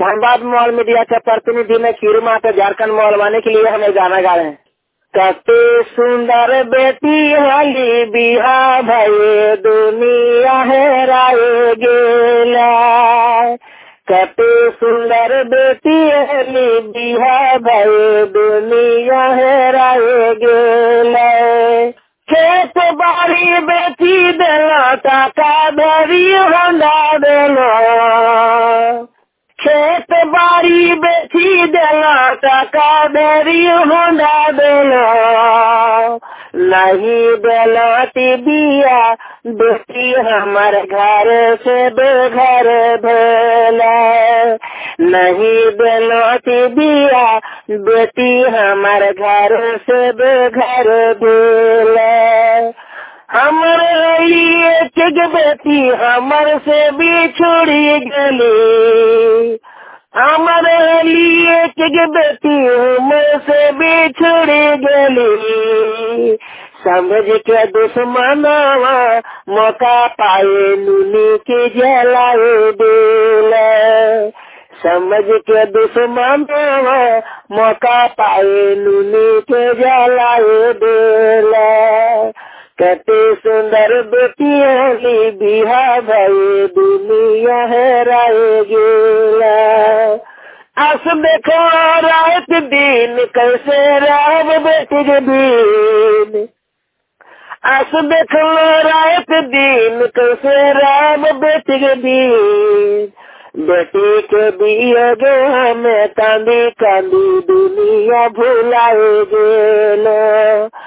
Dhanbad mall media के प्रतिनिधि में खीरू माता झारखंड मॉल वाने के लिए हमें गाना गा रहे हैं। कते सुंदर बेटी वाली बिहा भये दुनिया है राय गेला, कते सुंदर बेटी वाली बिहा भये दुनिया है राय गेला। खेत बाड़ी बेची देला टाका भरी होंडा देला, खेत बाड़ी बेची देला टाका भरी होंडा देला। नहीं देलाती बिया बेटी हमार घर से बेघर भेला, नहीं देलाती बिया बेटी हमार घर से बेघर भेला। हमारे लिए एक बेटी हमर से बिछुड़ी गली, हमारे लिए एक बेटी हमर से बिछुड़ी गली। समझ के दुश्मनवा मौका पाए नूनी के जलाए देला, समझ के दुश्मनवा मौका पाए नूनी के जलाए देला। कते सुंदर बेटी वाली बिहा भये दुनिया है राय गेला। आस देखो रात दिन कैसे राम बेटी के दिन, आस देखो रात दिन कैसे राम बेटी के दिन। बेटी के बियोगे हमें कांदी कांदी दुनिया भुलाए गेलो,